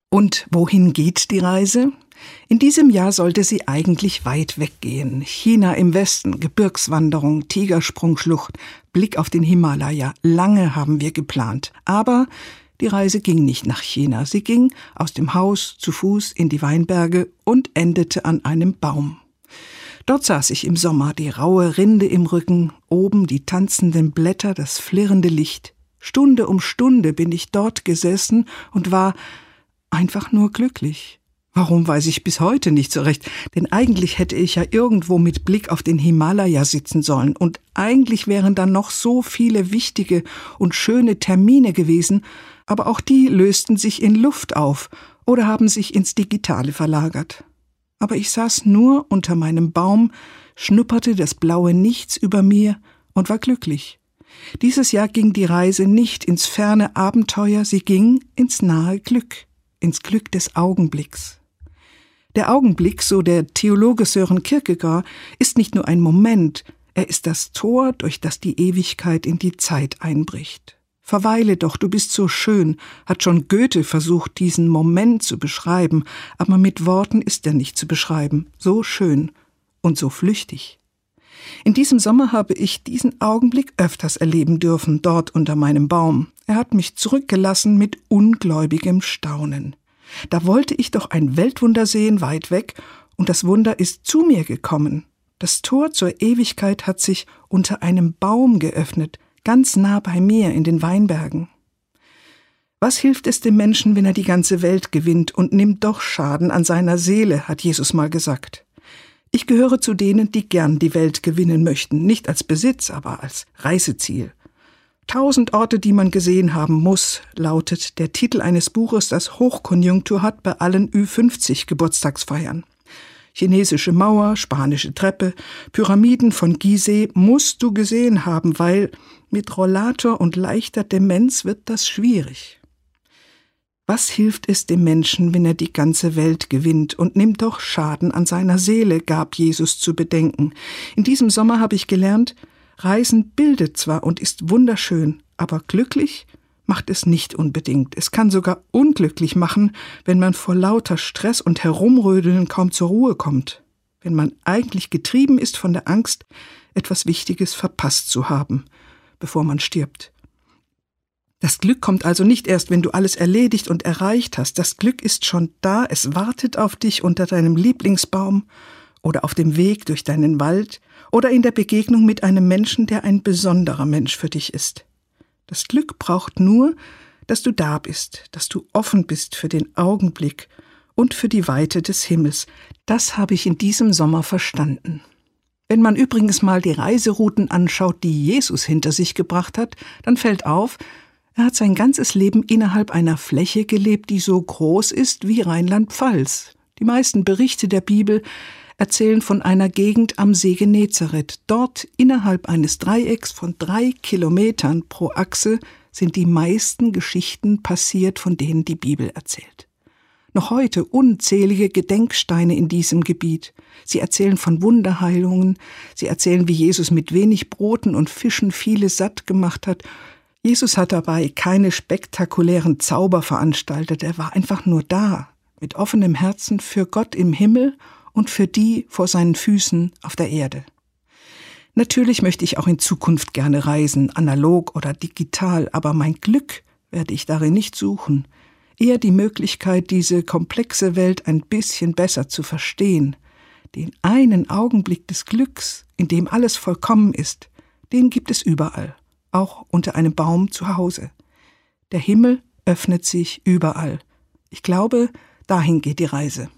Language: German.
Und wohin geht die Reise? In diesem Jahr sollte sie eigentlich weit weggehen. China im Westen, Gebirgswanderung, Tigersprungschlucht, Blick auf den Himalaya. Lange haben wir geplant. Aber die Reise ging nicht nach China. Sie ging aus dem Haus zu Fuß in die Weinberge und endete an einem Baum. Dort saß ich im Sommer, die raue Rinde im Rücken, oben die tanzenden Blätter, das flirrende Licht. Stunde um Stunde bin ich dort gesessen und war einfach nur glücklich. Warum, weiß ich bis heute nicht so recht, denn eigentlich hätte ich ja irgendwo mit Blick auf den Himalaya sitzen sollen und eigentlich wären dann noch so viele wichtige und schöne Termine gewesen, aber auch die lösten sich in Luft auf oder haben sich ins Digitale verlagert. Aber ich saß nur unter meinem Baum, schnupperte das blaue Nichts über mir und war glücklich. Dieses Jahr ging die Reise nicht ins ferne Abenteuer, sie ging ins nahe Glück, ins Glück des Augenblicks. Der Augenblick, so der Theologe Søren Kierkegaard, ist nicht nur ein Moment, er ist das Tor, durch das die Ewigkeit in die Zeit einbricht. Verweile doch, du bist so schön, hat schon Goethe versucht, diesen Moment zu beschreiben, aber mit Worten ist er nicht zu beschreiben, so schön und so flüchtig. In diesem Sommer habe ich diesen Augenblick öfters erleben dürfen, dort unter meinem Baum. Er hat mich zurückgelassen mit ungläubigem Staunen. Da wollte ich doch ein Weltwunder sehen, weit weg, und das Wunder ist zu mir gekommen. Das Tor zur Ewigkeit hat sich unter einem Baum geöffnet, ganz nah bei mir in den Weinbergen. Was hilft es dem Menschen, wenn er die ganze Welt gewinnt und nimmt doch Schaden an seiner Seele, hat Jesus mal gesagt. Ich gehöre zu denen, die gern die Welt gewinnen möchten, nicht als Besitz, aber als Reiseziel. 1000 Orte, die man gesehen haben muss, lautet der Titel eines Buches, das Hochkonjunktur hat bei allen Ü50-Geburtstagsfeiern. Chinesische Mauer, spanische Treppe, Pyramiden von Gizeh musst du gesehen haben, weil mit Rollator und leichter Demenz wird das schwierig. Was hilft es dem Menschen, wenn er die ganze Welt gewinnt und nimmt doch Schaden an seiner Seele, gab Jesus zu bedenken. In diesem Sommer habe ich gelernt, Reisen bildet zwar und ist wunderschön, aber glücklich macht es nicht unbedingt. Es kann sogar unglücklich machen, wenn man vor lauter Stress und Herumrödeln kaum zur Ruhe kommt. Wenn man eigentlich getrieben ist von der Angst, etwas Wichtiges verpasst zu haben, bevor man stirbt. Das Glück kommt also nicht erst, wenn du alles erledigt und erreicht hast. Das Glück ist schon da, es wartet auf dich unter deinem Lieblingsbaum oder auf dem Weg durch deinen Wald oder in der Begegnung mit einem Menschen, der ein besonderer Mensch für dich ist. Das Glück braucht nur, dass du da bist, dass du offen bist für den Augenblick und für die Weite des Himmels. Das habe ich in diesem Sommer verstanden. Wenn man übrigens mal die Reiserouten anschaut, die Jesus hinter sich gebracht hat, dann fällt auf, er hat sein ganzes Leben innerhalb einer Fläche gelebt, die so groß ist wie Rheinland-Pfalz. Die meisten Berichte der Bibel erzählen von einer Gegend am See Genezareth. Dort innerhalb eines Dreiecks von 3 Kilometern pro Achse sind die meisten Geschichten passiert, von denen die Bibel erzählt. Noch heute unzählige Gedenksteine in diesem Gebiet. Sie erzählen von Wunderheilungen, sie erzählen, wie Jesus mit wenig Broten und Fischen viele satt gemacht hat. Jesus hat dabei keine spektakulären Zauber veranstaltet, er war einfach nur da, mit offenem Herzen für Gott im Himmel und für die vor seinen Füßen auf der Erde. Natürlich möchte ich auch in Zukunft gerne reisen, analog oder digital, aber mein Glück werde ich darin nicht suchen. Eher die Möglichkeit, diese komplexe Welt ein bisschen besser zu verstehen. Den einen Augenblick des Glücks, in dem alles vollkommen ist, den gibt es überall, auch unter einem Baum zu Hause. Der Himmel öffnet sich überall. Ich glaube, dahin geht die Reise.